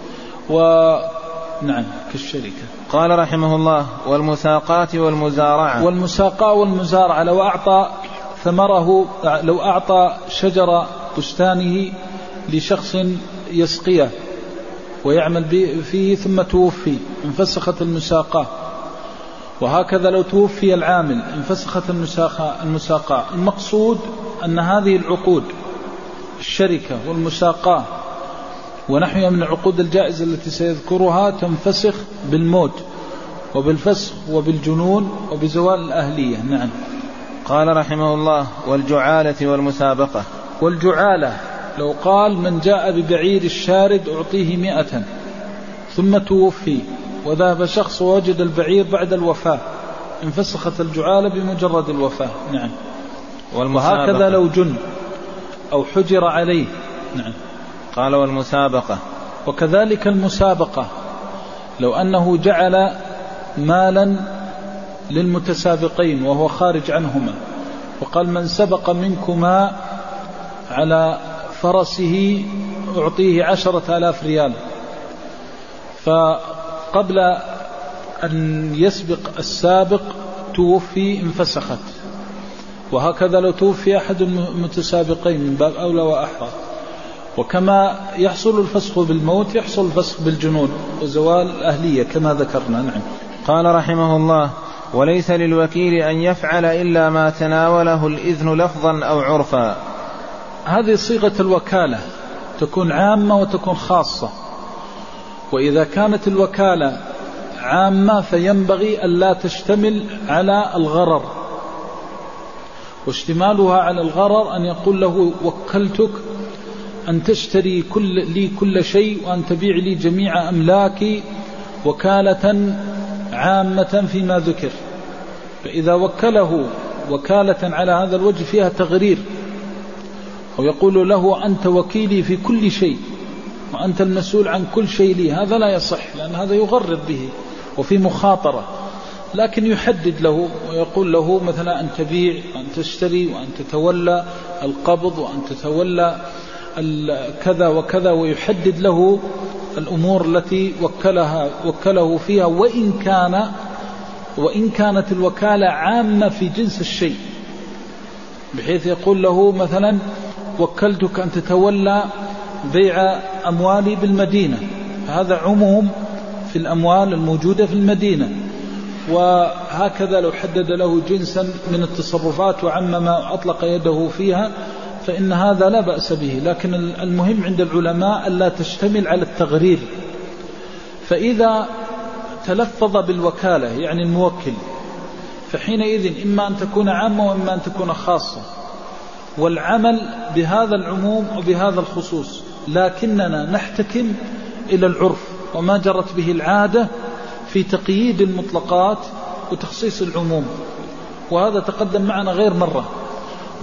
ونعم كالشركة. قال رحمه الله: والمساقات والمزارعة. والمساقاة والمزارعة لو أعطى ثمره، لو أعطى شجر بستانه لشخص يسقيه ويعمل فيه ثم توفي انفسخت المساقاة. وهكذا لو توفي العامل انفسخت المساقاة. المقصود أن هذه العقود الشركة والمساقاة ونحوها من العقود الجائزة التي سيذكرها تنفسخ بالموت وبالفسخ وبالجنون وبزوال الأهلية. نعم. قال رحمه الله: والجعالة والمسابقة. والجعالة لو قال من جاء ببعير الشارد أعطيه مئة ثم توفي وذهب شخص ووجد البعير بعد الوفاة انفسخت الجعالة بمجرد الوفاة. نعم. وهكذا لو جن أو حجر عليه. نعم. قال: والمسابقة. وكذلك المسابقة لو أنه جعل مالا للمتسابقين وهو خارج عنهما وقال من سبق منكما على فرسه أعطيه عشرة آلاف ريال، فقبل أن يسبق السابق توفي انفسخت. وهكذا لو توفي أحد المتسابقين من باب أولى وأحرى. وكما يحصل الفسخ بالموت يحصل الفسخ بالجنون وزوال الأهلية كما ذكرنا. نعم. قال رحمه الله: وليس للوكيل أن يفعل إلا ما تناوله الإذن لفظا أو عرفا. هذه صيغة الوكالة تكون عامة وتكون خاصة. وإذا كانت الوكالة عامة فينبغي ألا تشتمل على الغرر، واشتمالها على الغرر أن يقول له وكلتك أن تشتري كل لي كل شيء وأن تبيع لي جميع أملاكي وكالة عامة فيما ذكر. فإذا وكله وكالة على هذا الوجه فيها تغرير، أو يقول له أنت وكيلي في كل شيء وأنت المسؤول عن كل شيء لي، هذا لا يصح، لأن هذا يغرر به وفي مخاطرة. لكن يحدد له ويقول له مثلا أن تبيع وأن تشتري وأن تتولى القبض وأن تتولى كذا وكذا، ويحدد له الأمور التي وكلها وكله فيها، وإن كان وإن كانت الوكالة عامة في جنس الشيء، بحيث يقول له مثلا وكلتك أن تتولى بيع أموالي بالمدينة، فهذا عموم في الأموال الموجودة في المدينة. وهكذا لو حدد له جنسا من التصرفات وعم ما أطلق يده فيها فإن هذا لا بأس به. لكن المهم عند العلماء ألا تشتمل على التغرير. فإذا تلفظ بالوكالة يعني الموكل فحينئذ إما أن تكون عامة وإما أن تكون خاصة، والعمل بهذا العموم وبهذا الخصوص، لكننا نحتكم إلى العرف وما جرت به العادة في تقييد المطلقات وتخصيص العموم، وهذا تقدم معنا غير مرة.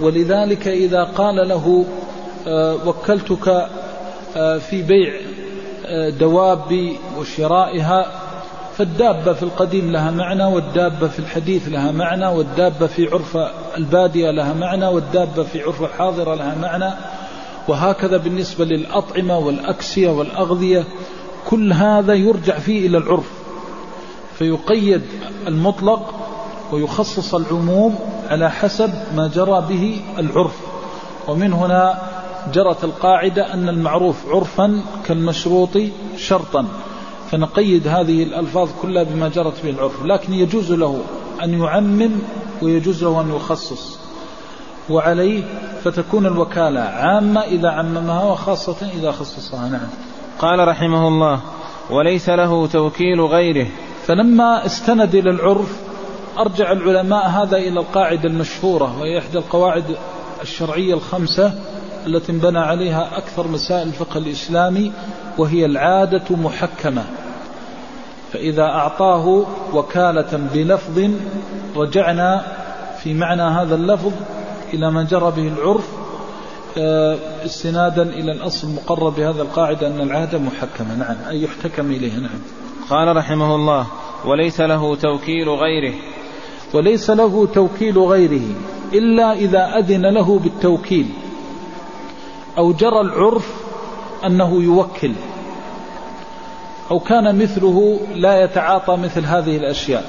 ولذلك إذا قال له وكلتك في بيع دوابي وشرائها، فالدابة في القديم لها معنى، والدابة في الحديث لها معنى، والدابة في عرف البادية لها معنى، والدابة في عرف الحاضرة لها معنى، وهكذا بالنسبة للأطعمة والأكسية والأغذية. كل هذا يرجع فيه إلى العرف، فيقيد المطلق ويخصص العموم على حسب ما جرى به العرف. ومن هنا جرت القاعدة أن المعروف عرفا كالمشروط شرطا، فنقيد هذه الألفاظ كلها بما جرت به العرف. لكن يجوز له أن يعمم ويجوز له أن يخصص، وعليه فتكون الوكالة عامة إذا عممها وخاصة إذا خصصها. نعم. قال رحمه الله: وليس له توكيل غيره. فلما استند إلى العرف أرجع العلماء هذا إلى القاعدة المشهورة، وهي إحدى القواعد الشرعية الخمسة التي انبنى عليها أكثر مسائل الفقه الإسلامي، وهي العادة محكمة. فإذا أعطاه وكالة بلفظ رجعنا في معنى هذا اللفظ إلى ما جرى به العرف استنادا إلى الأصل المقرر بهذا القاعدة أن العادة محكمة. نعم، أي يحتكم إليه. نعم. قال رحمه الله: وليس له توكيل غيره. وليس له توكيل غيره إلا إذا أذن له بالتوكيل أو جرى العرف أنه يوكل، أو كان مثله لا يتعاطى مثل هذه الأشياء.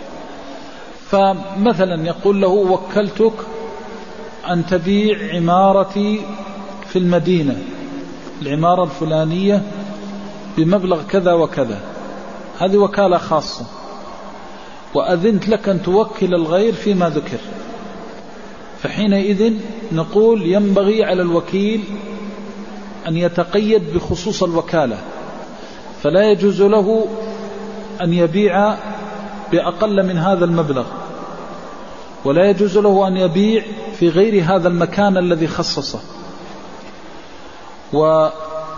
فمثلا يقول له: وكلتك أن تبيع عمارتي في المدينة، العمارة الفلانية بمبلغ كذا وكذا، هذه وكالة خاصة، وأذنت لك أن توكل الغير فيما ذكر. فحينئذ نقول ينبغي على الوكيل أن يتقيد بخصوص الوكالة، فلا يجوز له أن يبيع بأقل من هذا المبلغ، ولا يجوز له أن يبيع في غير هذا المكان الذي خصصه. ولما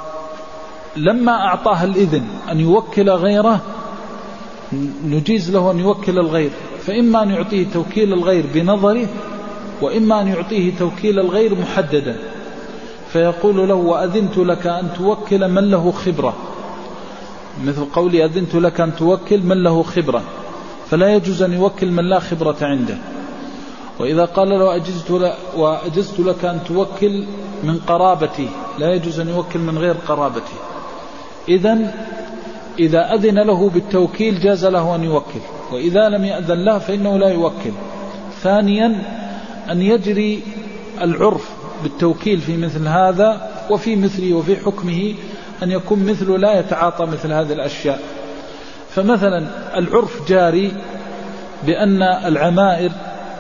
أعطاه الإذن أن يوكل غيره نجيز له أن يوكل الغير، فإما أن يعطيه توكيل الغير بنظره، وإما أن يعطيه توكيل الغير محددا، فيقول له: وأذنت لك أن توكل من له خبرة، مثل قولي أذنت لك أن توكل من له خبرة، فلا يجوز أن يوكل من لا خبرة عنده. وإذا قال له: أجزت, وأجزت لك أن توكل من قرابتي، لا يجوز أن يوكل من غير قرابتي. إذن إذا أذن له بالتوكيل جاز له أن يوكل، وإذا لم يأذن له فإنه لا يوكل. ثانيا أن يجري العرف بالتوكيل في مثل هذا، وفي مثله وفي حكمه أن يكون مثله لا يتعاطى مثل هذه الأشياء. فمثلا العرف جاري بأن العمائر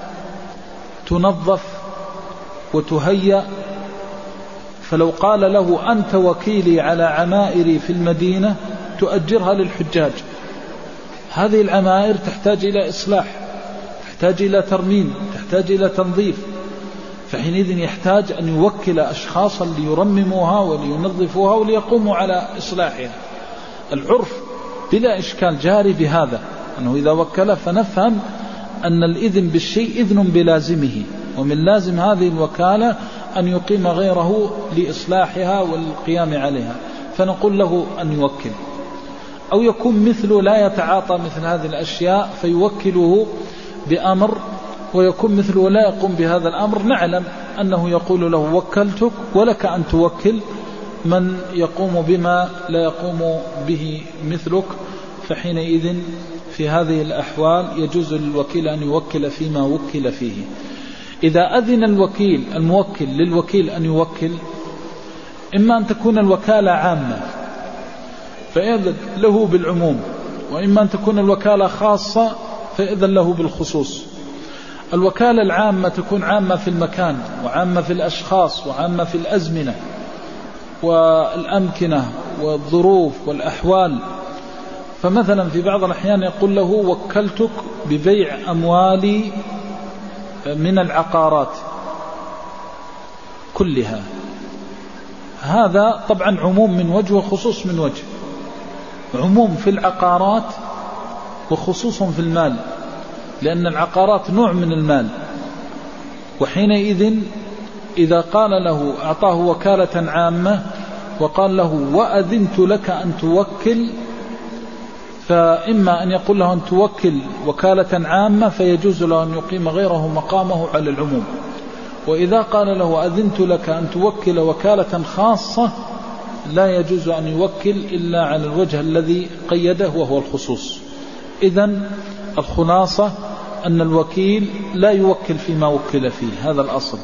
تنظف وتهيأ، فلو قال له: أنت وكيلي على عمائري في المدينة تؤجرها للحجاج، هذه العمائر تحتاج إلى إصلاح، تحتاج إلى ترميم، تحتاج إلى تنظيف، فحينئذ يحتاج أن يوكل أشخاصا ليرمموها ولينظفوها وليقوموا على إصلاحها. العرف بلا إشكال جاري بهذا، أنه إذا وكل فنفهم أن الإذن بالشيء إذن بلازمه، ومن لازم هذه الوكالة أن يقيم غيره لإصلاحها والقيام عليها، فنقول له أن يوكل. أو يكون مثله لا يتعاطى مثل هذه الأشياء فيوكله بأمر، ويكون مثله لا يقوم بهذا الأمر، نعلم أنه يقول له: وكلتك ولك أن توكل من يقوم بما لا يقوم به مثلك. فحينئذ في هذه الأحوال يجوز للوكيل أن يوكل فيما وكل فيه. إذا أذن الوكيل الموكل للوكيل أن يوكل، إما أن تكون الوكالة عامة فيأذن له بالعموم، وإما أن تكون الوكالة خاصة فيأذن له بالخصوص. الوكالة العامة تكون عامة في المكان، وعامة في الأشخاص، وعامة في الأزمنة والأمكنة والظروف والأحوال. فمثلا في بعض الأحيان يقول له: وكلتك ببيع أموالي من العقارات كلها، هذا طبعا عموم من وجه وخصوص من وجه، عموم في العقارات وخصوص في المال، لأن العقارات نوع من المال، وحينئذ إذا قال له أعطاه وكالة عامة وقال له وأذنت لك أن توكل، فإما أن يقول له أن توكل وكالة عامة فيجوز له أن يقيم غيره مقامه على العموم، وإذا قال له أذنت لك أن توكل وكالة خاصة لا يجوز أن يوكل إلا على الوجه الذي قيده وهو الخصوص. إذن الخلاصة أن الوكيل لا يوكل فيما وكل فيه، هذا الأصل،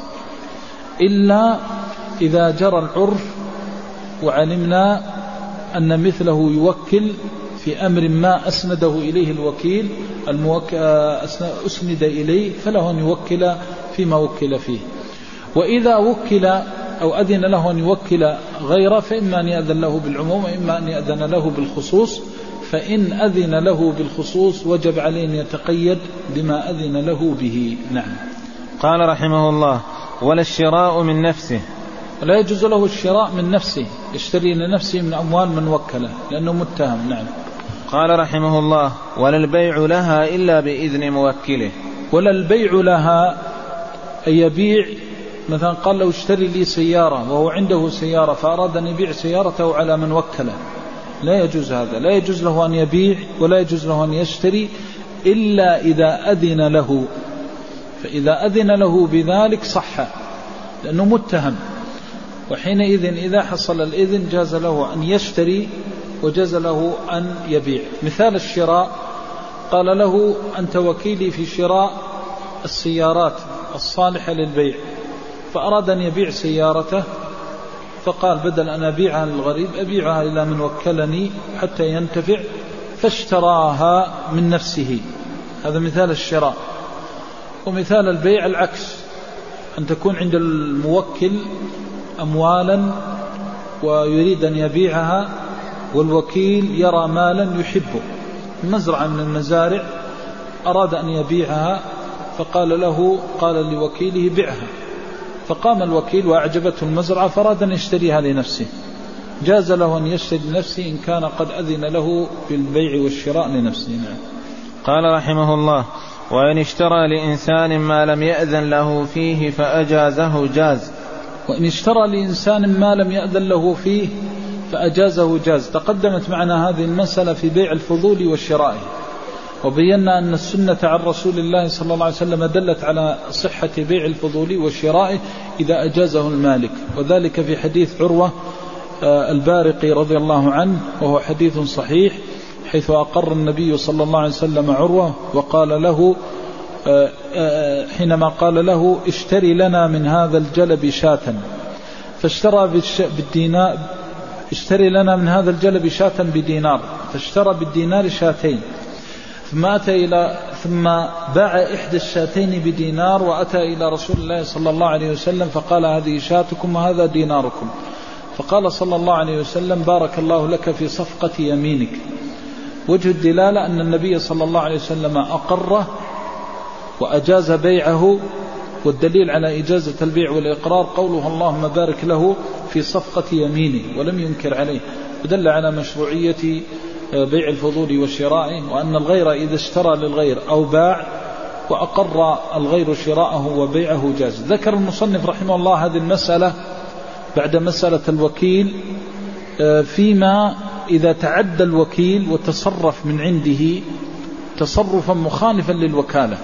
إلا إذا جرى العرف وعلمنا أن مثله يوكل في أمر ما أسنده إليه الوكيل الموك... أسند إليه فله أن يوكل فيما وكل فيه. وإذا وكل أو أذن له أن يوكل غيره فإما أن يأذن له بالعموم وإما أن يأذن له بالخصوص، فإن أذن له بالخصوص وجب عليه أن يتقيد بما أذن له به. نعم. قال رحمه الله: ولا الشراء من نفسه، لا يجوز له الشراء من نفسه، يشتري لنفسه من أموال من وكله لأنه متهم. نعم. قال رحمه الله: ولا البيع لها إلا بإذن موكله. ولا البيع لها أن يبيع، مثلا قال له اشتري لي سيارة وهو عنده سيارة فأراد أن يبيع سيارته على من وكله، لا يجوز هذا، لا يجوز له أن يبيع ولا يجوز له أن يشتري إلا إذا أذن له، فإذا أذن له بذلك صح لأنه متهم، وحينئذ إذا حصل الإذن جاز له أن يشتري وجاز له أن يبيع. مثال الشراء، قال له أنت وكيلي في شراء السيارات الصالحة للبيع، فأراد أن يبيع سيارته فقال بدل أن أبيعها للغريب أبيعها إلى من وكلني حتى ينتفع، فاشتراها من نفسه، هذا مثال الشراء. ومثال البيع العكس، أن تكون عند الموكل أموالا ويريد أن يبيعها والوكيل يرى مالا يحبه، مزرعة من المزارع أراد أن يبيعها فقال له قال لوكيله بيعها، فقام الوكيل وأعجبته المزرعة فراد أن يشتريها لنفسه، جاز له أن يشتري لنفسه إن كان قد أذن له بالبيع والشراء لنفسه. نعم. قال رحمه الله: وإن اشترى لإنسان ما لم يأذن له فيه فأجازه جاز. وإن اشترى لإنسان ما لم يأذن له فيه فأجازه جاز. تقدمت معنا هذه المسألة في بيع الفضول والشراء، وبينا أن السنة عن رسول الله صلى الله عليه وسلم دلت على صحة بيع الفضول والشراء إذا أجازه المالك، وذلك في حديث عروة البارقي رضي الله عنه، وهو حديث صحيح، حيث أقر النبي صلى الله عليه وسلم عروة وقال له حينما قال له اشتري لنا من هذا الجلب شاة، فاشترى بالدينار، اشتري لنا من هذا الجلب شاة بدينار، فاشترى بالدينار شاتين، ثم أتى إلى ثم باع إحدى الشاتين بدينار وأتى إلى رسول الله صلى الله عليه وسلم فقال هذه شاتكم وهذا ديناركم، فقال صلى الله عليه وسلم بارك الله لك في صفقة يمينك. وجه الدلالة أن النبي صلى الله عليه وسلم أقره وأجاز بيعه، والدليل على إجازة البيع والإقرار قوله اللهم بارك له في صفقة يمينه، ولم ينكر عليه، ودل على مشروعية بيع الفضول والشراء، وأن الغير إذا اشترى للغير أو باع وأقر الغير شراءه وبيعه جاز. ذكر المصنف رحمه الله هذه المسألة بعد مسألة الوكيل فيما إذا تعدى الوكيل وتصرف من عنده تصرفا مخالفا للوكالة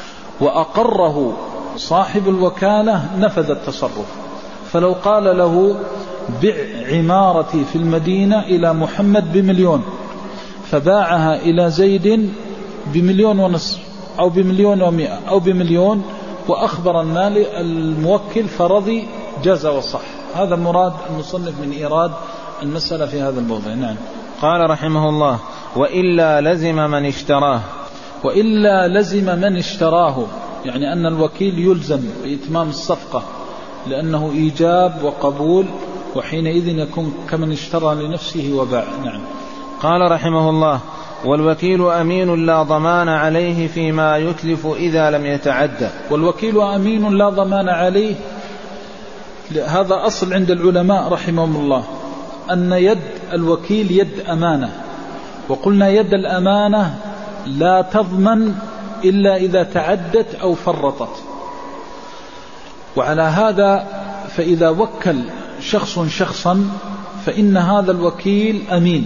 وأقره صاحب الوكالة نفذ التصرف. فلو قال له بع عمارتي في المدينة إلى محمد بمليون، فباعها إلى زيد بمليون ونصف أو بمليون ومئة أو بمليون، وأخبر المال الموكل فرضي، جاز وصح. هذا مراد المصنف من إيراد المسألة في هذا الموضوع. نعم. قال رحمه الله: وإلا لزم من اشتراه. وإلا لزم من اشتراه، يعني أن الوكيل يلزم بإتمام الصفقة لأنه إيجاب وقبول، وحينئذ يكون كمن اشترى لنفسه وباع. نعم. قال رحمه الله: والوكيل أمين لا ضمان عليه فيما يتلف إذا لم يتعدى. والوكيل أمين لا ضمان عليه، هذا أصل عند العلماء رحمهم الله، أن يد الوكيل يد أمانة، وقلنا يد الأمانة لا تضمن إلا إذا تعدت أو فرطت. وعلى هذا فإذا وكل شخص شخصا فإن هذا الوكيل أمين.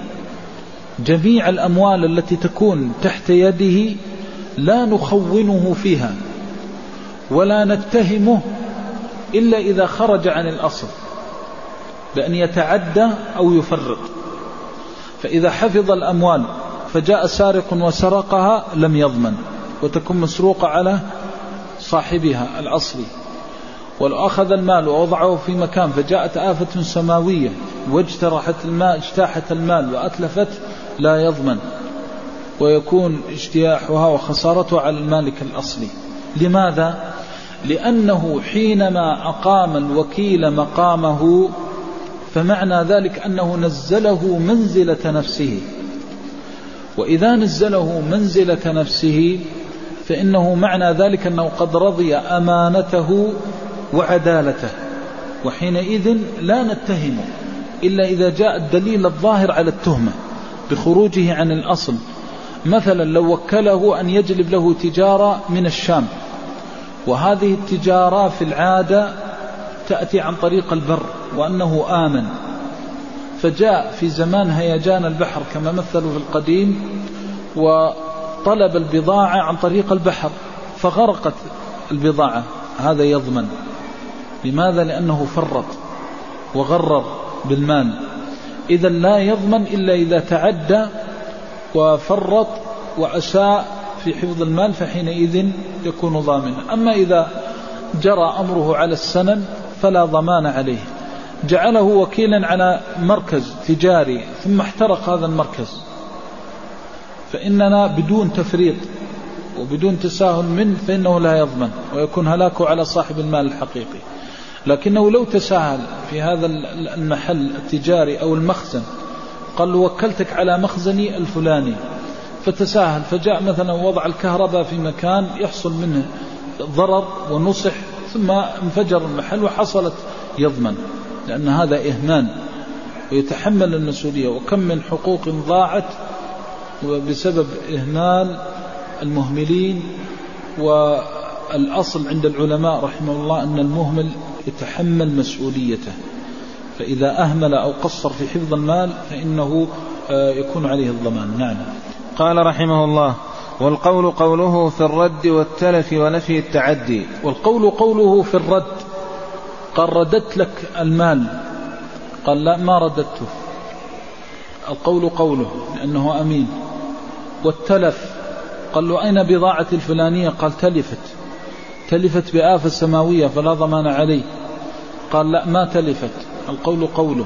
جميع الأموال التي تكون تحت يده لا نخونه فيها ولا نتهمه إلا إذا خرج عن الأصل بأن يتعدى أو يفرط. فإذا حفظ الأموال فجاء سارق وسرقها لم يضمن وتكون مسروقة على صاحبها الأصلي. ولو أخذ المال ووضعه في مكان فجاءت آفة سماوية واجترحت المال اجتاحت المال وأتلفت لا يضمن ويكون اجتياحها وخسارتها على المالك الأصلي. لماذا؟ لأنه حينما أقام الوكيل مقامه فمعنى ذلك أنه نزله منزلة نفسه، وإذا نزله منزلة نفسه فإنه معنى ذلك أنه قد رضي أمانته وعدالته، وحينئذ لا نتهمه إلا إذا جاء الدليل الظاهر على التهمة بخروجه عن الأصل. مثلا لو وكله أن يجلب له تجارة من الشام، وهذه التجارة في العادة تأتي عن طريق البر وأنه آمن، فجاء في زمان هيجان البحر كما مثلوا في القديم وطلب البضاعة عن طريق البحر فغرقت البضاعة، هذا يضمن. لماذا؟ لأنه فرط وغرر بالمال. إذا لا يضمن إلا إذا تعدى وفرط وأساء في حفظ المال فحينئذ يكون ضامنا. أما إذا جرى أمره على السنن فلا ضمان عليه. جعله وكيلا على مركز تجاري ثم احترق هذا المركز فإننا بدون تفريط وبدون تساهل منه فإنه لا يضمن ويكون هلاكه على صاحب المال الحقيقي. لكنه لو تساهل في هذا المحل التجاري أو المخزن، قال له وكلتك على مخزني الفلاني، فتساهل فجاء مثلا وضع الكهرباء في مكان يحصل منه ضرر ونصح ثم انفجر المحل وحصلت، يضمن، لأن هذا إهمال ويتحمل المسؤولية. وكم من حقوق ضاعت بسبب إهمال المهملين. والأصل عند العلماء رحمه الله أن المهمل يتحمل مسؤوليته، فإذا أهمل أو قصر في حفظ المال فإنه يكون عليه الضمان. نعم. قال رحمه الله: والقول قوله في الرد والتلف ونفي التعدي. والقول قوله في الرد، قال رددت لك المال، قال لا ما رددته. القول قوله لأنه أمين. والتلف، قال له أين بضاعة الفلانية؟ قال تلفت تلفت بآفة سماوية فلا ضمان عليه، قال لا ما تلفت. القول قوله.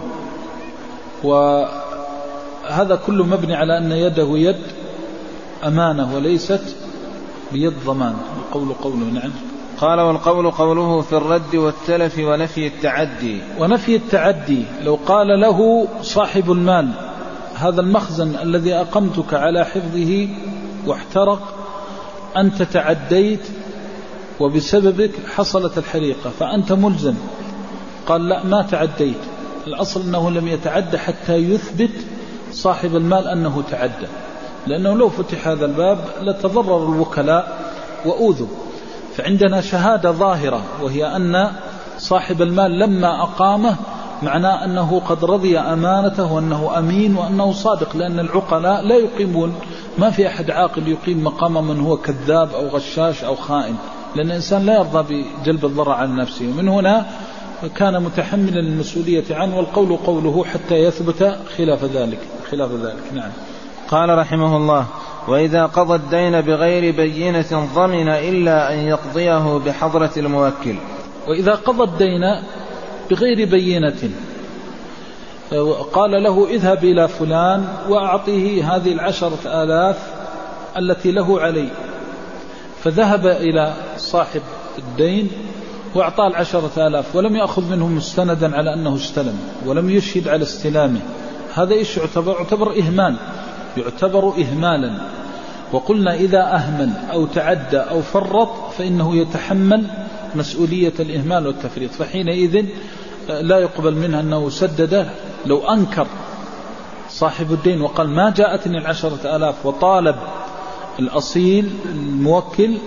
وهذا كله مبني على أن يده يد أمانة وليست بيد ضمان. القول قوله. نعم. قال: والقول قوله في الرد والتلف ونفي التعدي. ونفي التعدي، لو قال له صاحب المال هذا المخزن الذي أقمتك على حفظه واحترق أنت تعديت وبسببك حصلت الحريقة فأنت ملزم، قال لا ما تعديت. الأصل أنه لم يتعدى حتى يثبت صاحب المال أنه تعدى، لأنه لو فتح هذا الباب لتضرر الوكلاء وأوذوا. فعندنا شهادة ظاهرة وهي أن صاحب المال لما أقامه معناه أنه قد رضي أمانته وأنه أمين وأنه صادق، لأن العقلاء لا يقيمون، ما في أحد عاقل يقيم مقام من هو كذاب أو غشاش أو خائن، لأن الإنسان لا يرضى بجلب الضرر على نفسه. ومن هنا كان متحملا المسؤولية عنه. والقول قوله حتى يثبت خلاف ذلك خلاف ذلك. نعم. قال رحمه الله: وإذا قضى الدين بغير بينة ضمن إلا أن يقضيه بحضرة الموكل. وإذا قضى الدين بغير بينة، قال له اذهب إلى فلان وأعطيه هذه العشرة آلاف التي له علي، فذهب إلى صاحب الدين وأعطاه العشرة آلاف ولم يأخذ منه مستندا على أنه استلم ولم يشهد على استلامه، هذا إيش يعتبر؟ يعتبر إهمال، يعتبر إهمالا. وقلنا إذا أهمل أو تعدى أو فرط فإنه يتحمل مسؤولية الإهمال والتفريط، فحينئذ لا يقبل منه أنه سدده. لو أنكر صاحب الدين وقال ما جاءتني العشرة آلاف وطالب الأصيل الموكل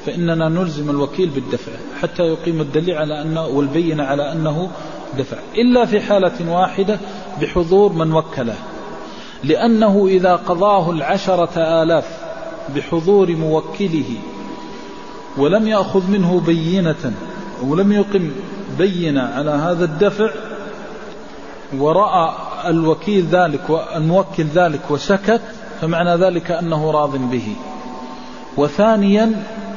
فإننا نلزم الوكيل بالدفع حتى يقيم الدليل على أنه والبينة على أنه دفع، إلا في حالة واحدة بحضور من وكله، لأنه إذا قضاه العشرة آلاف بحضور موكله ولم يأخذ منه بينة ولم يقم بينة على هذا الدفع ورأى الوكيل ذلك والموكل ذلك وسكت، فمعنى ذلك أنه راض به. وثانيا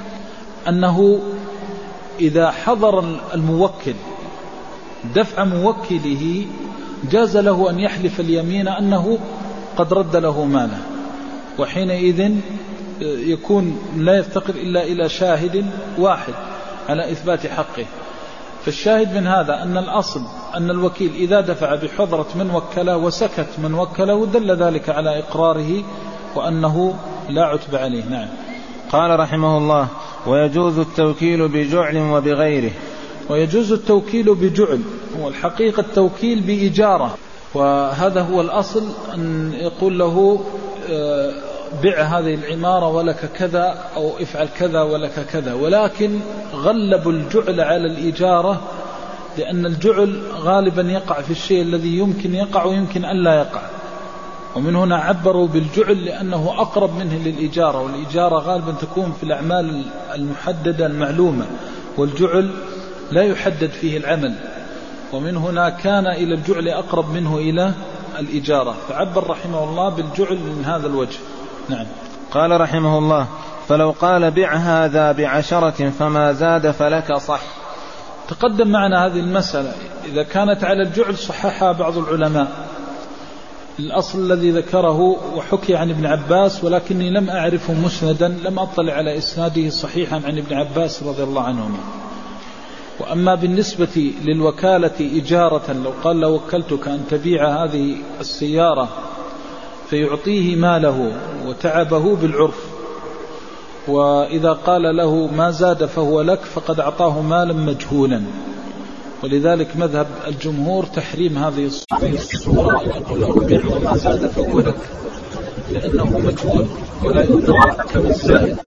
أنه إذا حضر الموكل دفع موكله جاز له أن يحلف اليمين أنه قد رد له ماله، وحينئذ يكون لا يفتقر إلا إلى شاهد واحد على إثبات حقه. فالشاهد من هذا أن الأصل أن الوكيل إذا دفع بحضرة من وكله وسكت من وكله دل ذلك على إقراره وأنه لا عتب عليه. نعم. قال رحمه الله: ويجوز التوكيل بجعل وبغيره. ويجوز التوكيل بجعل، والحقيقة التوكيل بإجارة، وهذا هو الأصل أن يقول له بع هذه العمارة ولك كذا أو افعل كذا ولك كذا، ولكن غلب الجعل على الإجارة لأن الجعل غالبا يقع في الشيء الذي يمكن يقع ويمكن أن لا يقع، ومن هنا عبروا بالجعل لأنه أقرب منه للإجارة، والإجارة غالبا تكون في الأعمال المحددة المعلومة، والجعل لا يحدد فيه العمل، ومن هنا كان إلى الجعل أقرب منه إلى الإجارة، فعبر رحمه الله بالجعل من هذا الوجه. نعم. قال رحمه الله: فلو قال بع هذا بعشرة فما زاد فلك صح. تقدم معنا هذه المسألة، إذا كانت على الجعل صححها بعض العلماء. الأصل الذي ذكره وحكي عن ابن عباس، ولكني لم أعرفه مسندا، لم أطلع على إسناده صحيحا عن ابن عباس رضي الله عنهما. وأما بالنسبة للوكالة إجارة، لو قال لو وكلتك أن تبيع هذه السيارة فيعطيه ماله وتعبه بالعرف، وإذا قال له ما زاد فهو لك فقد أعطاه مالا مجهولا، ولذلك مذهب الجمهور تحريم هذه الصورة، يقول له بيع وما زاد فهو لك، لأنه مجهول ولا يدرى كم الزائد.